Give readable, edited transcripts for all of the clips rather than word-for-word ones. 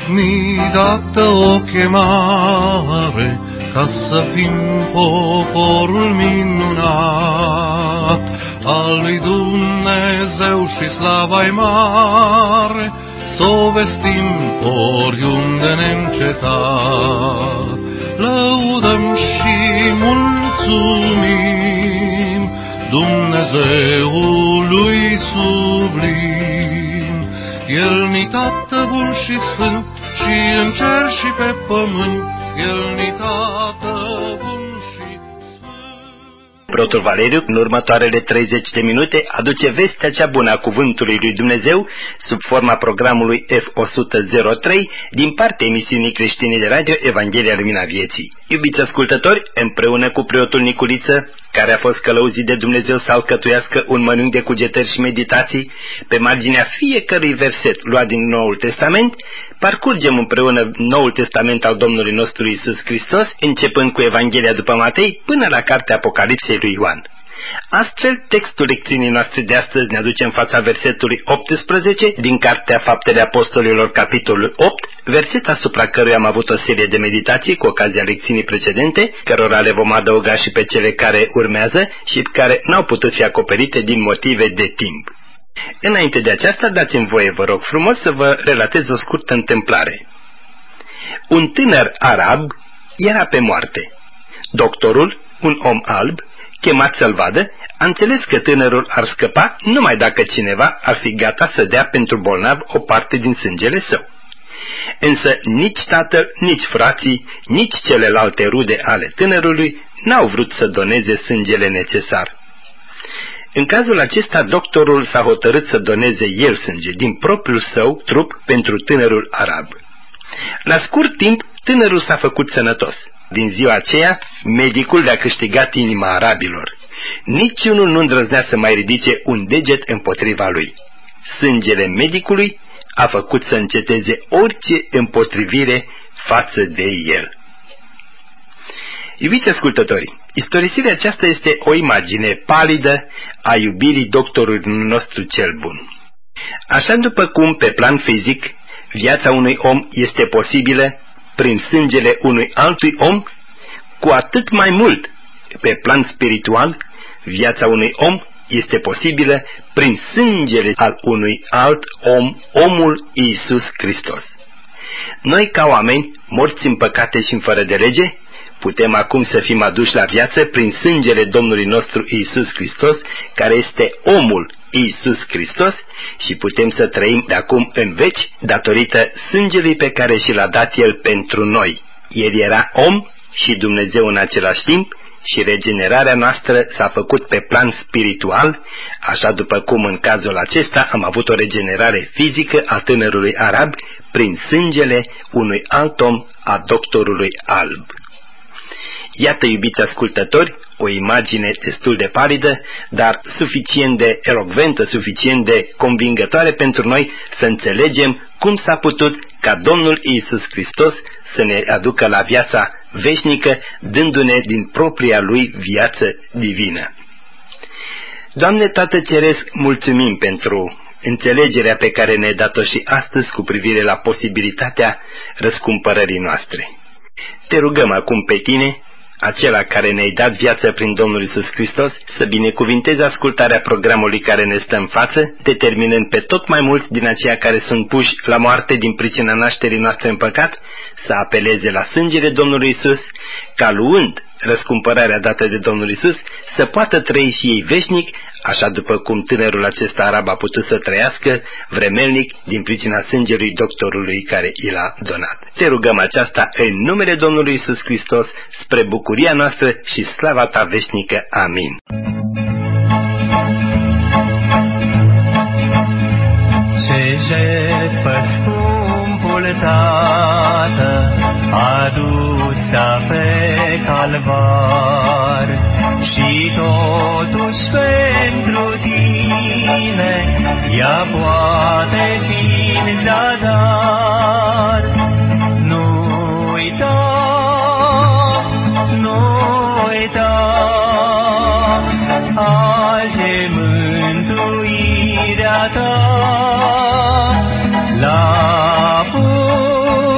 mi-ai dat o chemare ca să fim poporul minunat al lui Dumnezeu și slava-i mare, s-o vestim oriunde neîncetat. Lăudăm și mulțumim Dumnezeului sublim. El ni Tată bun și sfânt, și în cer și pe pământ, El ni Tată bun și sfânt. Preotul Valeriu, în următoarele 30 de minute, aduce vestea cea bună a cuvântului lui Dumnezeu sub forma programului F103 din partea emisiunii creștine de radio Evanghelia Lumina Vieții. Iubiți ascultători, împreună cu preotul Niculiță, care a fost călăuzit de Dumnezeu să alcătuiască un mănânc de cugetări și meditații pe marginea fiecărui verset luat din Noul Testament, parcurgem împreună Noul Testament al Domnului nostru Iisus Hristos, începând cu Evanghelia după Matei până la cartea Apocalipsei lui Ioan. Astfel, textul lecțiunii noastre de astăzi ne aduce în fața versetului 18 din Cartea Faptele Apostolilor, capitolul 8, verset asupra căruia am avut o serie de meditații cu ocazia lecțiunii precedente, cărora le vom adăuga și pe cele care urmează și care n-au putut fi acoperite din motive de timp. Înainte de aceasta, dați-mi voie, vă rog frumos, să vă relatez o scurtă întâmplare. Un tânăr arab era pe moarte. Doctorul, un om alb, chemat să-l vadă, a înțeles că tânărul ar scăpa numai dacă cineva ar fi gata să dea pentru bolnav o parte din sângele său. Însă nici tatăl, nici frații, nici celelalte rude ale tânărului n-au vrut să doneze sângele necesar. În cazul acesta, doctorul s-a hotărât să doneze el sânge din propriul său trup pentru tânărul arab. La scurt timp, tânărul s-a făcut sănătos. Din ziua aceea, medicul le-a câștigat inima arabilor. Niciunul nu îndrăznea să mai ridice un deget împotriva lui. Sângele medicului a făcut să înceteze orice împotrivire față de el. Iubiți ascultători, istorisirea aceasta este o imagine palidă a iubirii doctorului nostru cel bun. Așa după cum, pe plan fizic, viața unui om este posibilă prin sângele unui altui om, cu atât mai mult, pe plan spiritual, viața unui om este posibilă prin sângele al unui alt om, omul Iisus Hristos. Noi, ca oameni, morți în păcate și în fără de lege, putem acum să fim aduși la viață prin sângele Domnului nostru Iisus Hristos, care este omul Iisus Hristos, și putem să trăim de acum în veci datorită sângelui pe care și l-a dat El pentru noi. El era om și Dumnezeu în același timp și regenerarea noastră s-a făcut pe plan spiritual, așa după cum în cazul acesta am avut o regenerare fizică a tânărului arab prin sângele unui alt om, a doctorului alb. Iată, iubiți ascultători, o imagine destul de palidă, dar suficient de elocventă, suficient de convingătoare pentru noi să înțelegem cum s-a putut ca Domnul Iisus Hristos să ne aducă la viața veșnică, dându-ne din propria Lui viață divină. Doamne Tată Ceresc, mulțumim pentru înțelegerea pe care ne-ai dat-o și astăzi cu privire la posibilitatea răscumpărării noastre. Te rugăm acum pe Tine, acela care ne-ai dat viață prin Domnul Iisus Hristos, să binecuvinteze ascultarea programului care ne stă în față, determinând pe tot mai mulți din aceia care sunt puși la moarte din pricina nașterii noastre în păcat, să apeleze la sângele Domnului Iisus, ca luând răscumpărarea dată de Domnul Iisus, să poată trăi și ei veșnic, așa după cum tânărul acesta arab a putut să trăiască vremelnic din pricina sângelui doctorului care i l-a donat. Te rugăm aceasta în numele Domnului Iisus Hristos, spre bucuria noastră și slava Ta veșnică. Amin. Ce jertfă scumpul Tată adusă pe calvar, și totuși pentru Tine ea poate fi în zadar. Nu uita, nu uita, azi e mântuirea Ta. La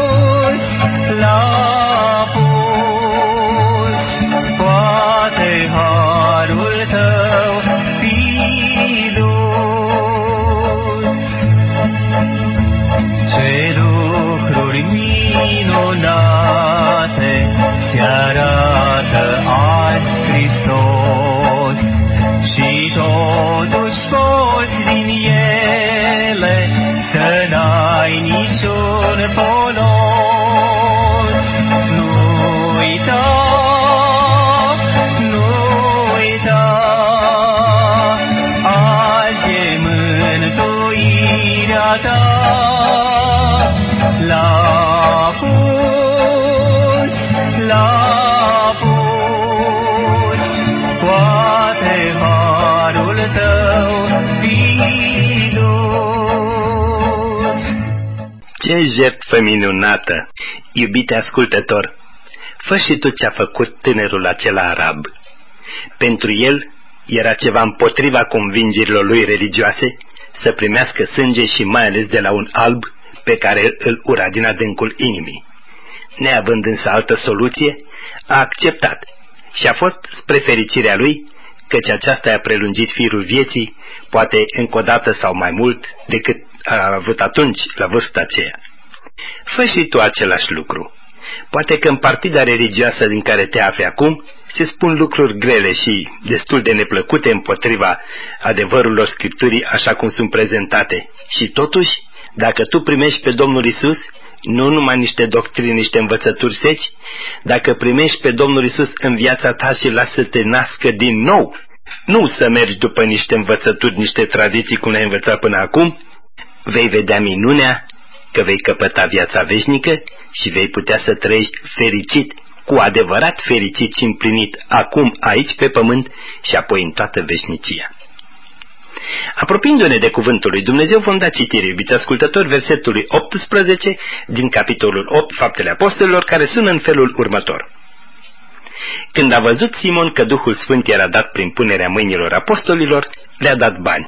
Ce jertfă minunată! Iubite ascultător, fă și tu ce-a făcut tânărul acela arab. Pentru el era ceva împotriva convingerilor lui religioase să primească sânge și mai ales de la un alb pe care îl ura din adâncul inimii. Neavând însă altă soluție, a acceptat și a fost spre fericirea lui, căci aceasta i-a prelungit firul vieții, poate încă o dată sau mai mult decât a avut atunci la vârsta aceea. Fă și tu același lucru. Poate că în partida religioasă din care te afli acum se spun lucruri grele și destul de neplăcute împotriva adevărurilor Scripturii așa cum sunt prezentate. Și totuși, dacă tu primești pe Domnul Isus, nu numai niște doctrine, niște învățături seci, dacă primești pe Domnul Isus în viața ta și lasă să te nască din nou, nu să mergi după niște învățături, niște tradiții cum le-ai învățat până acum, vei vedea minunea că vei căpăta viața veșnică și vei putea să trăiești fericit, cu adevărat fericit și împlinit acum aici pe pământ și apoi în toată veșnicia. Apropiindu-ne de cuvântul lui Dumnezeu, vom da citire, iubiți ascultători, versetului 18 din capitolul 8, Faptele Apostolilor, care sună în felul următor. Când a văzut Simon că Duhul Sfânt era dat prin punerea mâinilor apostolilor, le-a dat bani.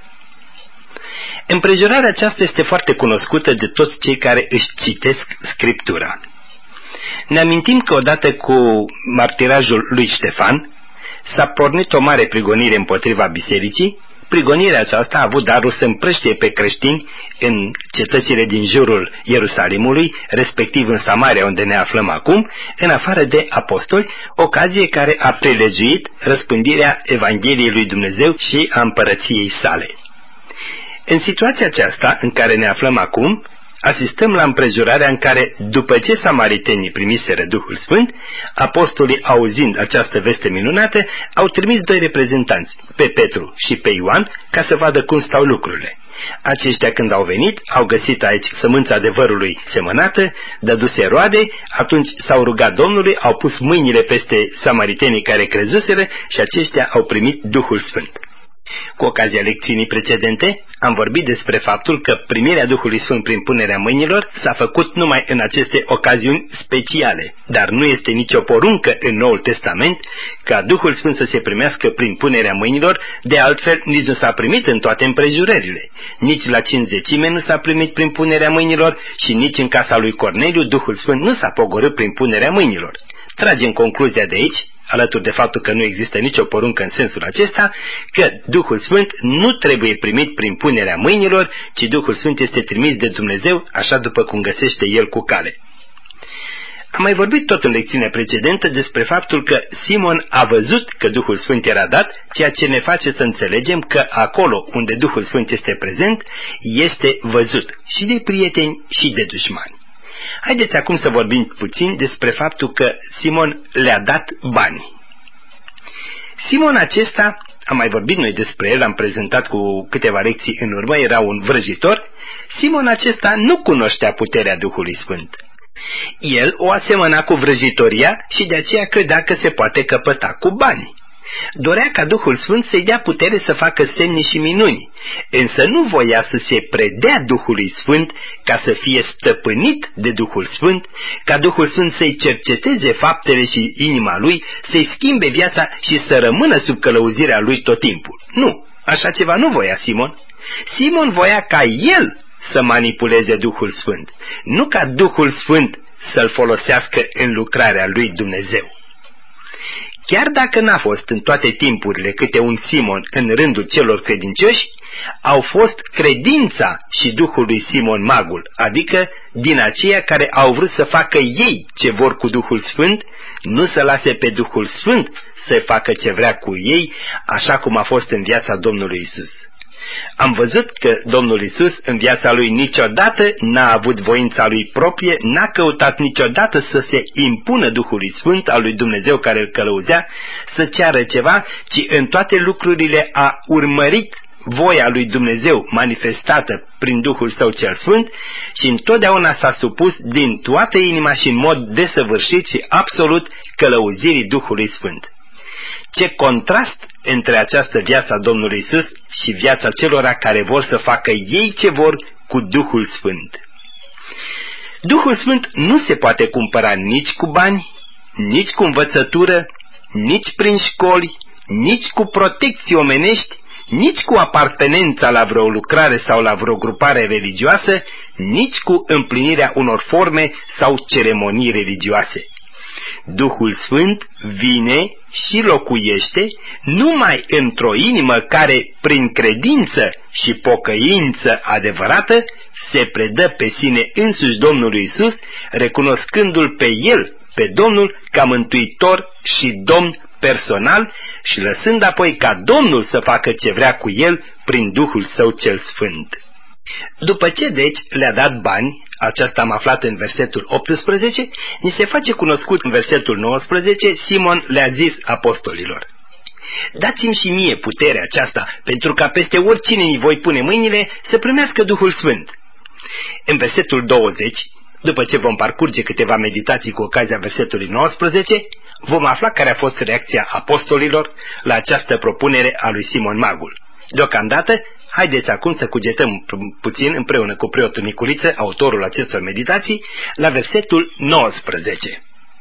Împrejurarea aceasta este foarte cunoscută de toți cei care își citesc Scriptura. Ne amintim că odată cu martirajul lui Ștefan s-a pornit o mare prigonire împotriva bisericii. Prigonirea aceasta a avut darul să împrăștie pe creștini în cetățile din jurul Ierusalimului, respectiv în Samaria, unde ne aflăm acum, în afară de apostoli, ocazie care a prilejuit răspândirea Evangheliei lui Dumnezeu și a împărăției sale. În situația aceasta în care ne aflăm acum, asistăm la împrejurarea în care, după ce samaritenii primiseră Duhul Sfânt, apostolii, auzind această veste minunată, au trimis doi reprezentanți, pe Petru și pe Ioan, ca să vadă cum stau lucrurile. Aceștia, când au venit, au găsit aici sămânța adevărului semănată, dăduse roade, atunci s-au rugat Domnului, au pus mâinile peste samaritenii care crezuseră și aceștia au primit Duhul Sfânt. Cu ocazia lecțiunii precedente, am vorbit despre faptul că primirea Duhului Sfânt prin punerea mâinilor s-a făcut numai în aceste ocaziuni speciale, dar nu este nicio poruncă în Noul Testament ca Duhul Sfânt să se primească prin punerea mâinilor, de altfel nici nu s-a primit în toate împrejurările. Nici la Cincizecime nu s-a primit prin punerea mâinilor și nici în casa lui Corneliu Duhul Sfânt nu s-a pogorât prin punerea mâinilor. Tragem concluzia de aici, alături de faptul că nu există nicio poruncă în sensul acesta, că Duhul Sfânt nu trebuie primit prin punerea mâinilor, ci Duhul Sfânt este trimis de Dumnezeu, așa după cum găsește El cu cale. Am mai vorbit tot în lecțiunea precedentă despre faptul că Simon a văzut că Duhul Sfânt era dat, ceea ce ne face să înțelegem că acolo unde Duhul Sfânt este prezent, este văzut și de prieteni și de dușmani. Haideți acum să vorbim puțin despre faptul că Simon le-a dat bani. Simon acesta, am mai vorbit noi despre el, am prezentat cu câteva lecții în urmă, era un vrăjitor. Simon acesta nu cunoștea puterea Duhului Sfânt. El o asemăna cu vrăjitoria și de aceea credea că se poate căpăta cu bani. Dorea ca Duhul Sfânt să-i dea putere să facă semne și minuni, însă nu voia să se predea Duhului Sfânt ca să fie stăpânit de Duhul Sfânt, ca Duhul Sfânt să-i cerceteze faptele și inima lui, să-i schimbe viața și să rămână sub călăuzirea lui tot timpul. Nu, așa ceva nu voia Simon. Simon voia ca el să manipuleze Duhul Sfânt, nu ca Duhul Sfânt să-l folosească în lucrarea lui Dumnezeu. Chiar dacă n-a fost în toate timpurile câte un Simon în rândul celor credincioși, au fost credința și Duhul lui Simon magul, adică din aceia care au vrut să facă ei ce vor cu Duhul Sfânt, nu să lase pe Duhul Sfânt să facă ce vrea cu ei, așa cum a fost în viața Domnului Isus. Am văzut că Domnul Isus în viața lui niciodată n-a avut voința lui proprie, n-a căutat niciodată să se impună Duhului Sfânt al lui Dumnezeu care îl călăuzea, să ceară ceva, ci în toate lucrurile a urmărit voia lui Dumnezeu manifestată prin Duhul Său cel Sfânt și întotdeauna s-a supus din toată inima și în mod desăvârșit și absolut călăuzirii Duhului Sfânt. Ce contrast între această viață a Domnului Isus și viața celora care vor să facă ei ce vor cu Duhul Sfânt. Duhul Sfânt nu se poate cumpăra nici cu bani, nici cu învățătură, nici prin școli, nici cu protecții omenești, nici cu apartenența la vreo lucrare sau la vreo grupare religioasă, nici cu împlinirea unor forme sau ceremonii religioase. Duhul Sfânt vine și locuiește numai într-o inimă care, prin credință și pocăință adevărată, se predă pe sine însuși Domnului Iisus, recunoscându-L pe El, pe Domnul, ca mântuitor și Domn personal și lăsând apoi ca Domnul să facă ce vrea cu el prin Duhul Său cel Sfânt. După ce deci le-a dat bani, aceasta am aflat în versetul 18, ni se face cunoscut în versetul 19, Simon le-a zis apostolilor: dați-mi și mie puterea aceasta, pentru ca peste oricine îi voi pune mâinile să primească Duhul Sfânt. În versetul 20, după ce vom parcurge câteva meditații cu ocazia versetului 19, vom afla care a fost reacția apostolilor la această propunere a lui Simon Magul. Deocamdată, haideți acum să cugetăm puțin împreună cu preotul Niculiță, autorul acestor meditații, la versetul 19.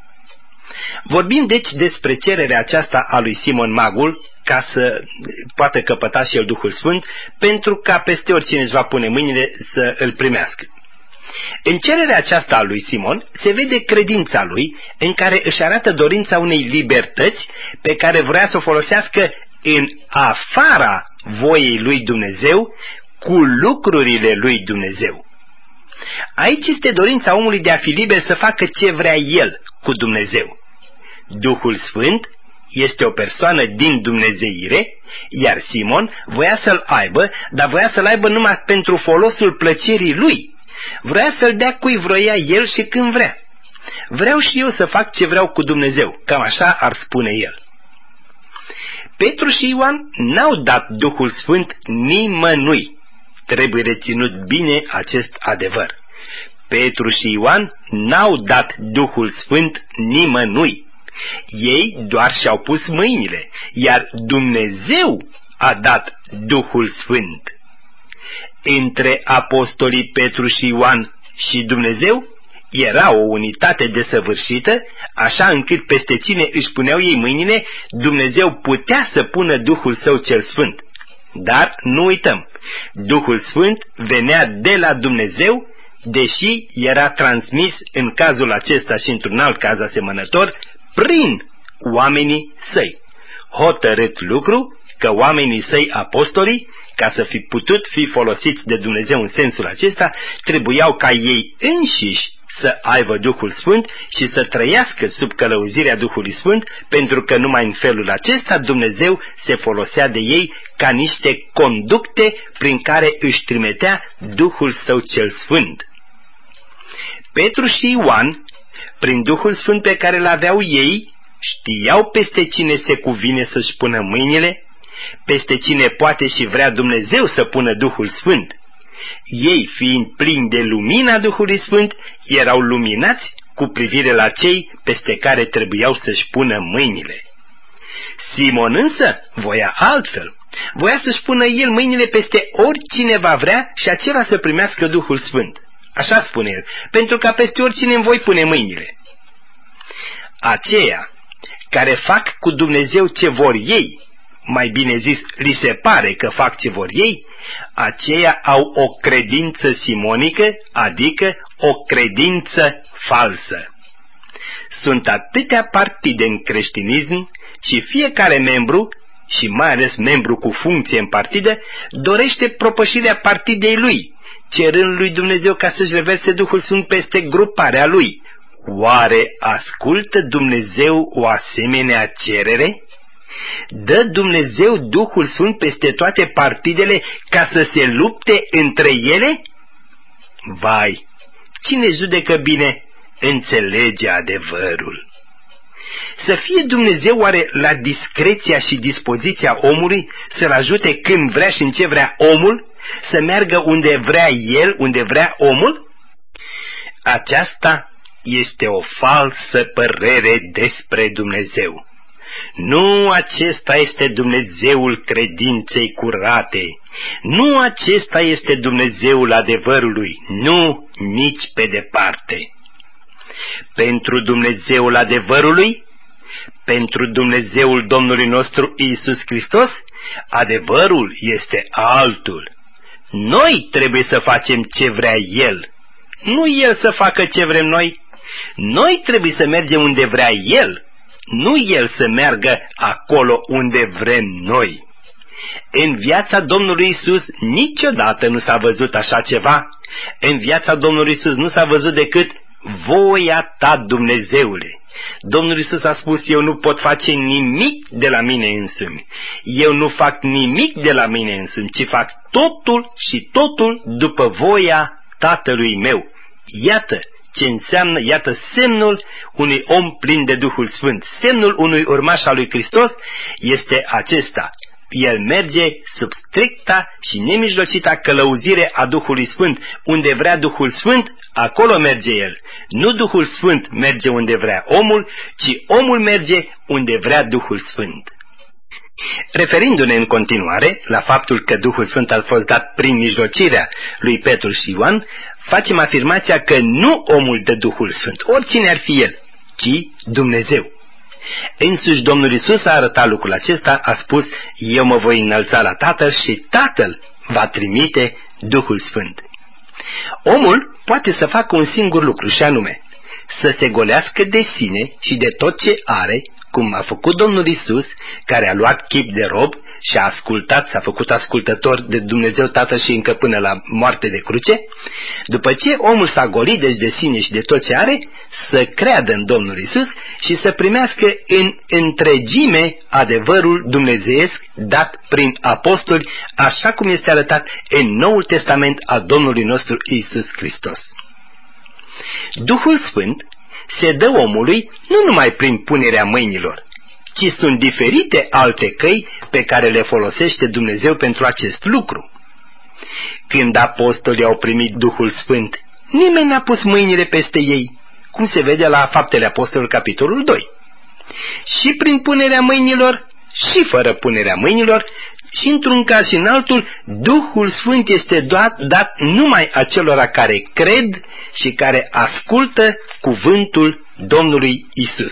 Vorbim deci despre cererea aceasta a lui Simon Magul, ca să poată căpăta și el Duhul Sfânt, pentru ca peste oricine își va pune mâinile să îl primească. În cererea aceasta a lui Simon se vede credința lui, în care își arată dorința unei libertăți pe care vrea să o folosească în afara voiei lui Dumnezeu, cu lucrurile lui Dumnezeu. Aici este dorința omului de a fi liber să facă ce vrea el cu Dumnezeu. Duhul Sfânt este o persoană din dumnezeire, iar Simon voia să-l aibă, dar voia să-l aibă numai pentru folosul plăcerii lui. Vrea să-l dea cui vroia el și când vrea. Vreau și eu să fac ce vreau cu Dumnezeu, cam așa ar spune el. Petru și Ioan n-au dat Duhul Sfânt nimănui. Trebuie reținut bine acest adevăr. Petru și Ioan n-au dat Duhul Sfânt nimănui. Ei doar și-au pus mâinile, iar Dumnezeu a dat Duhul Sfânt. Între apostolii Petru și Ioan și Dumnezeu era o unitate desăvârșită, așa încât peste cine își puneau ei mâinile, Dumnezeu putea să pună Duhul Său cel Sfânt. Dar nu uităm, Duhul Sfânt venea de la Dumnezeu, deși era transmis în cazul acesta și într-un alt caz asemănător, prin oamenii săi. Hotărât lucru că oamenii săi apostolii, ca să fi putut fi folosiți de Dumnezeu în sensul acesta, trebuiau ca ei înșiși să aibă Duhul Sfânt și să trăiască sub călăuzirea Duhului Sfânt, pentru că numai în felul acesta Dumnezeu se folosea de ei ca niște conducte prin care își trimitea Duhul Său cel Sfânt. Petru și Ioan, prin Duhul Sfânt pe care îl aveau ei, știau peste cine se cuvine să-și pună mâinile, peste cine poate și vrea Dumnezeu să pună Duhul Sfânt. Ei, fiind plini de lumina Duhului Sfânt, erau luminați cu privire la cei peste care trebuiau să-și pună mâinile. Simon însă voia altfel. Voia să-și pună el mâinile peste oricine va vrea și acela să primească Duhul Sfânt. Așa spune el, pentru ca peste oricine îmi voi pune mâinile. Aceia care fac cu Dumnezeu ce vor ei, mai bine zis, li se pare că fac ce vor ei, aceia au o credință simonică, adică o credință falsă. Sunt atâtea partide în creștinism și fiecare membru, și mai ales membru cu funcție în partidă, dorește propășirea partidei lui, cerând lui Dumnezeu ca să-și reverse Duhul Sfânt peste gruparea lui. Oare ascultă Dumnezeu o asemenea cerere? Dă Dumnezeu Duhul Sfânt peste toate partidele ca să se lupte între ele? Vai, cine judecă bine, înțelege adevărul. Să fie Dumnezeu oare la discreția și dispoziția omului să-l ajute când vrea și în ce vrea omul, să meargă unde vrea el, unde vrea omul? Aceasta este o falsă părere despre Dumnezeu. Nu acesta este Dumnezeul credinței curate, nu acesta este Dumnezeul adevărului, nu, nici pe departe. Pentru Dumnezeul adevărului, pentru Dumnezeul Domnului nostru Iisus Hristos, adevărul este altul. Noi trebuie să facem ce vrea El, nu El să facă ce vrem noi. Noi trebuie să mergem unde vrea El, nu El să meargă acolo unde vrem noi. În viața Domnului Iisus niciodată nu s-a văzut așa ceva. În viața Domnului Iisus nu s-a văzut decât voia ta, Dumnezeule. Domnul Iisus a spus, eu nu pot face nimic de la mine însumi. Eu nu fac nimic de la mine însumi, ci fac totul și totul după voia Tatălui meu. Iată ce înseamnă, iată semnul unui om plin de Duhul Sfânt. Semnul unui urmaș al lui Hristos este acesta. El merge sub stricta și nemijlocita călăuzire a Duhului Sfânt. Unde vrea Duhul Sfânt, acolo merge el. Nu Duhul Sfânt merge unde vrea omul, ci omul merge unde vrea Duhul Sfânt. Referindu-ne în continuare la faptul că Duhul Sfânt a fost dat prin mijlocirea lui Petru și Ioan, facem afirmația că nu omul dă Duhul Sfânt, oricine ar fi el, ci Dumnezeu. Însuși Domnul Iisus a arătat lucrul acesta, a spus, eu mă voi înălța la Tatăl și Tatăl va trimite Duhul Sfânt. Omul poate să facă un singur lucru și anume, să se golească de sine și de tot ce are, cum a făcut Domnul Iisus, care a luat chip de rob și a ascultat, s-a făcut ascultător de Dumnezeu Tatăl și încă până la moarte de cruce. După ce omul s-a golit deci de sine și de tot ce are, să creadă în Domnul Iisus și să primească în întregime adevărul dumnezeiesc dat prin apostoli, așa cum este arătat în Noul Testament a Domnului nostru Iisus Hristos. Duhul Sfânt se dă omului nu numai prin punerea mâinilor, ci sunt diferite alte căi pe care le folosește Dumnezeu pentru acest lucru. Când apostolii au primit Duhul Sfânt, nimeni n-a pus mâinile peste ei, cum se vede la Faptele Apostolilor, capitolul 2. Și prin punerea mâinilor, și fără punerea mâinilor, și într-un caz și în altul, Duhul Sfânt este dat numai acelora care cred și care ascultă cuvântul Domnului Isus.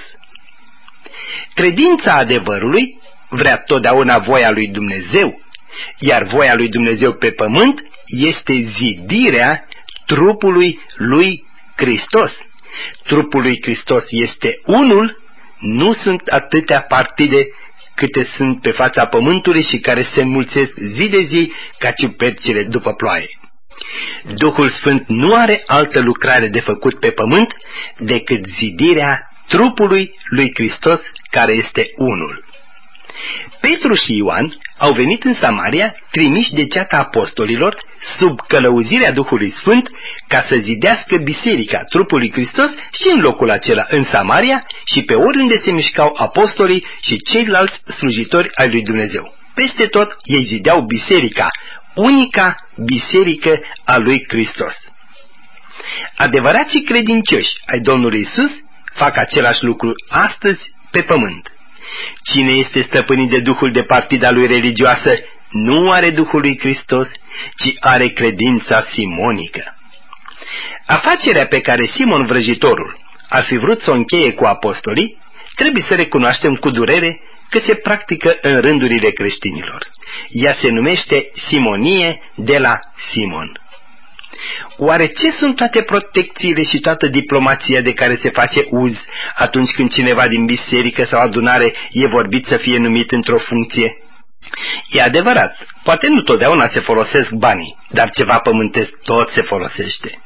Credința adevărului vrea totdeauna voia lui Dumnezeu, iar voia lui Dumnezeu pe pământ este zidirea trupului lui Hristos. Trupul lui Hristos este unul, nu sunt atâtea partide câte sunt pe fața pământului și care se înmulțesc zi de zi ca ciupercile după ploaie. Duhul Sfânt nu are altă lucrare de făcut pe pământ decât zidirea trupului lui Hristos, care este unul. Petru și Ioan au venit în Samaria, trimiși de ceata apostolilor, sub călăuzirea Duhului Sfânt, ca să zidească biserica trupului Hristos și în locul acela în Samaria și pe oriunde se mișcau apostolii și ceilalți slujitori ai lui Dumnezeu. Peste tot ei zideau biserica, unica biserică a lui Hristos. Adevărații credincioși ai Domnului Isus fac același lucru astăzi pe pământ. Cine este stăpânit de duhul de partida lui religioasă nu are Duhul lui Hristos, ci are credința simonică. Afacerea pe care Simon Vrăjitorul ar fi vrut să o încheie cu apostolii, trebuie să recunoaștem cu durere că se practică în rândurile creștinilor. Ea se numește simonie de la Simon. Oare ce sunt toate protecțiile și toată diplomația de care se face uz atunci când cineva din biserică sau adunare e vorbit să fie numit într-o funcție? E adevărat, poate nu totdeauna se folosesc banii, dar ceva pământesc tot se folosește.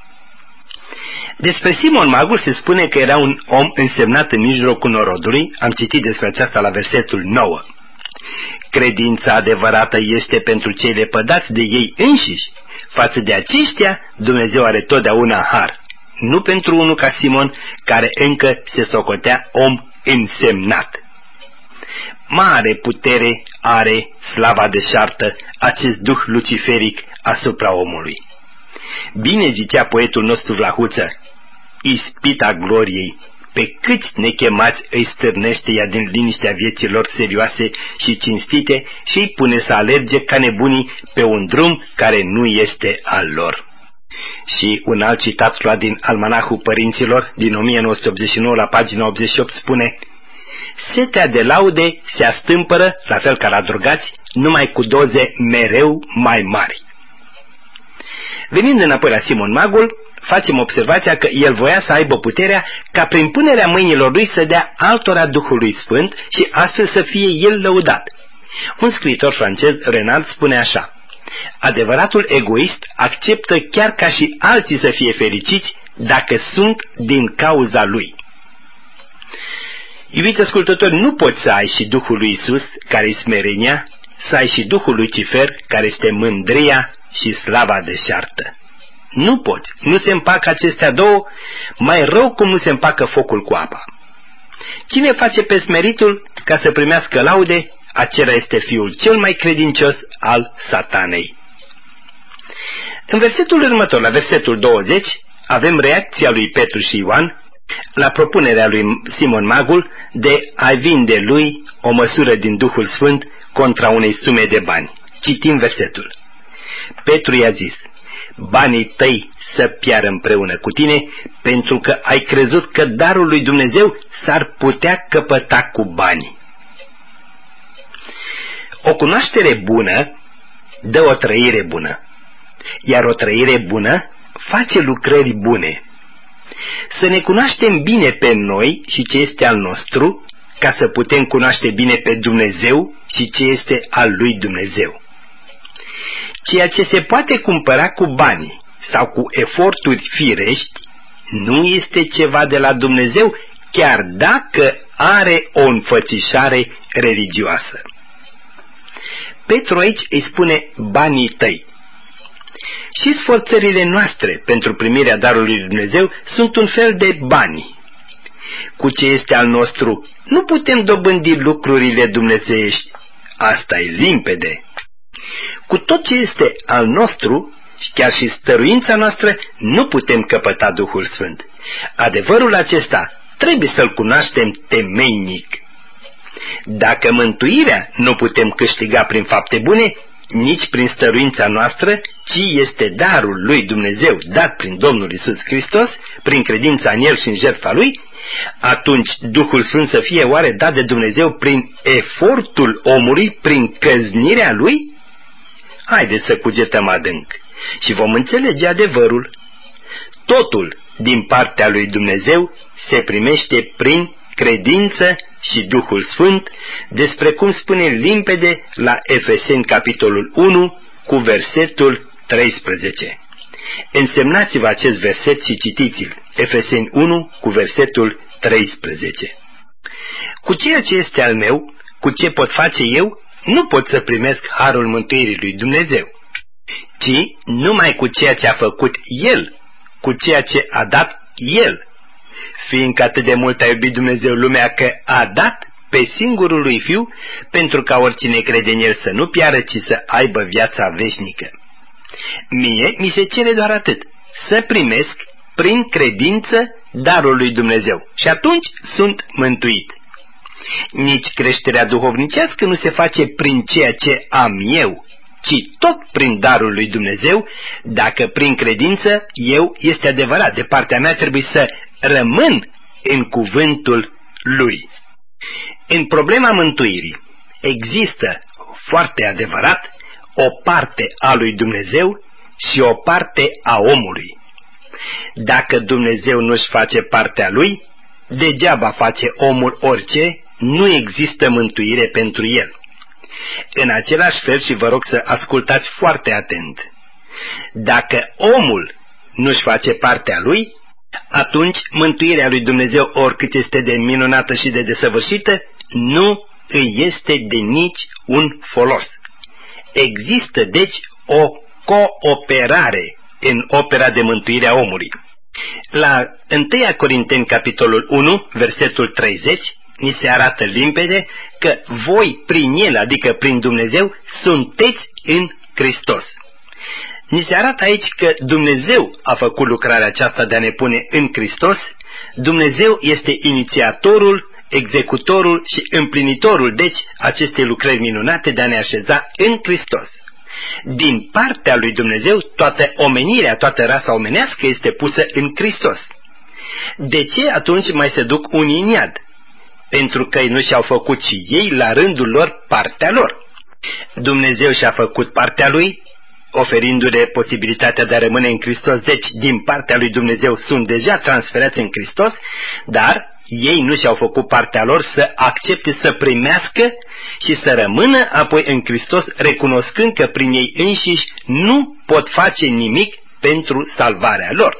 Despre Simon Magul se spune că era un om însemnat în mijlocul norodului, am citit despre aceasta la versetul 9. Credința adevărată este pentru cei lepădați de ei înșiși. Față de aceștia, Dumnezeu are totdeauna har, nu pentru unul ca Simon, care încă se socotea om însemnat. Mare putere are slava deșartă acest duh luciferic asupra omului. Bine zicea poetul nostru Vlahuță, ispita gloriei pe câți nechemați îi stârnește ea din liniștea vieților serioase și cinstite și îi pune să alerge ca nebunii pe un drum care nu este al lor. Și un alt citat luat din Almanahul Părinților din 1989 la pagina 88 spune: setea de laude se astâmpără, la fel ca la drogați, numai cu doze mereu mai mari. Venind înapoi la Simon Magul, facem observația că el voia să aibă puterea ca prin punerea mâinilor lui să dea altora Duhului Sfânt și astfel să fie el lăudat. Un scriitor francez, Renard, spune așa: adevăratul egoist acceptă chiar ca și alții să fie fericiți dacă sunt din cauza lui. Iubiți ascultători, nu poți să ai și Duhul lui Iisus, care-i smerenia, să ai și Duhul lui Cifer, care este mândria și slava deșartă. Nu poți, nu se împacă acestea două, mai rău cum nu se împacă focul cu apa. Cine face pe smeritul ca să primească laude, acela este fiul cel mai credincios al Satanei. În versetul următor, la versetul 20, avem reacția lui Petru și Ioan la propunerea lui Simon Magul de a vinde lui o măsură din Duhul Sfânt contra unei sume de bani. Citim versetul. Petru i-a zis: banii tăi să piară împreună cu tine, pentru că ai crezut că darul lui Dumnezeu s-ar putea căpăta cu bani. O cunoaștere bună dă o trăire bună, iar o trăire bună face lucrări bune. Să ne cunoaștem bine pe noi și ce este al nostru, ca să putem cunoaște bine pe Dumnezeu și ce este al lui Dumnezeu. Ceea ce se poate cumpăra cu bani sau cu eforturi firești nu este ceva de la Dumnezeu, chiar dacă are o înfățișare religioasă. Petru aici îi spune banii tăi. Și sforțările noastre pentru primirea darului lui Dumnezeu sunt un fel de bani. Cu ce este al nostru nu putem dobândi lucrurile dumnezeiești, asta e limpede. Cu tot ce este al nostru, chiar și stăruința noastră, nu putem căpăta Duhul Sfânt. Adevărul acesta trebuie să-l cunoaștem temeinic. Dacă mântuirea nu putem câștiga prin fapte bune, nici prin stăruința noastră, ci este darul lui Dumnezeu dat prin Domnul Iisus Hristos, prin credința în El și în jertfa Lui, atunci Duhul Sfânt să fie oare dat de Dumnezeu prin efortul omului, prin căznirea Lui? Haideți să cugetăm adânc și vom înțelege adevărul. Totul din partea lui Dumnezeu se primește prin credință și Duhul Sfânt, despre cum spune limpede la Efeseni capitolul 1 cu versetul 13. Însemnați-vă acest verset și citiți-l. Efeseni 1 cu versetul 13. Cu ceea ce este al meu, cu ce pot face eu, nu pot să primesc harul mântuirii lui Dumnezeu, ci numai cu ceea ce a făcut El, cu ceea ce a dat El. Fiindcă atât de mult a iubit Dumnezeu lumea că a dat pe singurul lui Fiu, pentru ca oricine crede în El să nu piară, ci să aibă viața veșnică. Mie mi se cere doar atât, să primesc prin credință darul lui Dumnezeu și atunci sunt mântuit. Nici creșterea duhovnicească nu se face prin ceea ce am eu, ci tot prin darul lui Dumnezeu. Dacă prin credință eu, este adevărat, de partea mea trebuie să rămân în cuvântul Lui. În problema mântuirii există, foarte adevărat, o parte a lui Dumnezeu și o parte a omului. Dacă Dumnezeu nu-și face partea Lui, degeaba face omul orice, nu există mântuire pentru el. În același fel, și vă rog să ascultați foarte atent, dacă omul nu-și face partea lui, atunci mântuirea lui Dumnezeu, oricât este de minunată și de desăvârșită, nu îi este de nici un folos. Există, deci, o cooperare în opera de mântuire a omului. La 1 Corinteni, capitolul 1, versetul 30, ni se arată limpede că voi prin El, adică prin Dumnezeu, sunteți în Hristos. Ni se arată aici că Dumnezeu a făcut lucrarea aceasta de a ne pune în Hristos Dumnezeu este inițiatorul, executorul și împlinitorul, deci, acestei lucrări minunate de a ne așeza în Hristos. Din partea lui Dumnezeu, toată omenirea, toată rasa omenească este pusă în Hristos. De ce atunci mai se duc unii în iad? Pentru că nu și-au făcut și ei la rândul lor partea lor. Dumnezeu și-a făcut partea lui, oferindu-le posibilitatea de a rămâne în Hristos, deci din partea lui Dumnezeu sunt deja transferați în Hristos, dar ei nu și-au făcut partea lor să accepte să primească și să rămână apoi în Hristos, recunoscând că prin ei înșiși nu pot face nimic pentru salvarea lor.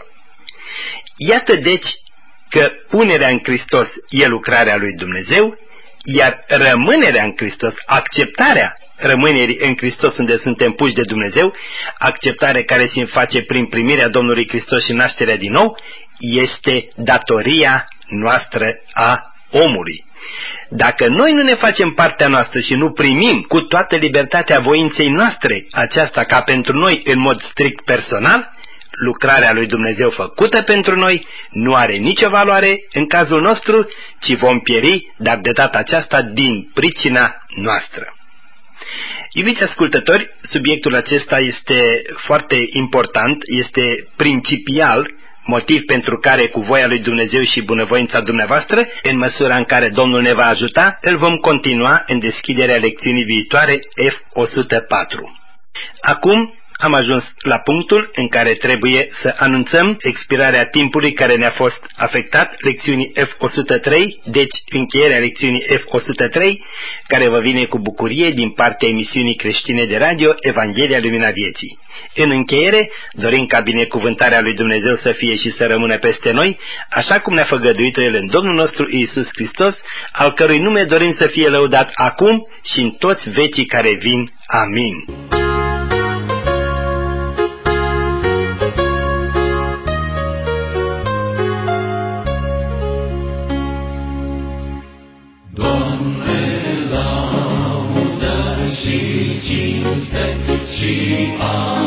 Iată deci că punerea în Hristos e lucrarea lui Dumnezeu, iar rămânerea în Hristos, acceptarea rămânerii în Hristos unde suntem puși de Dumnezeu, acceptare care se face prin primirea Domnului Hristos și nașterea din nou, este datoria noastră a omului. Dacă noi nu ne facem partea noastră și nu primim cu toată libertatea voinței noastre aceasta ca pentru noi în mod strict personal, lucrarea lui Dumnezeu făcută pentru noi nu are nicio valoare în cazul nostru, ci vom pieri, dar de data aceasta din pricina noastră. Iubiți ascultători, subiectul acesta este foarte important, este principial, motiv pentru care cu voia lui Dumnezeu și bunăvoința dumneavoastră, în măsura în care Domnul ne va ajuta, îl vom continua în deschiderea lecțiunii viitoare F104. Acum am ajuns la punctul în care trebuie să anunțăm expirarea timpului care ne-a fost afectat, lecțiunii F103, deci încheierea lecțiunii F103, care vă vine cu bucurie din partea emisiunii creștine de radio Evanghelia Lumina Vieții. În încheiere, dorim ca binecuvântarea lui Dumnezeu să fie și să rămână peste noi, așa cum ne-a făgăduit-o El în Domnul nostru Iisus Hristos, al cărui nume dorim să fie lăudat acum și în toți vecii care vin. Amin. Și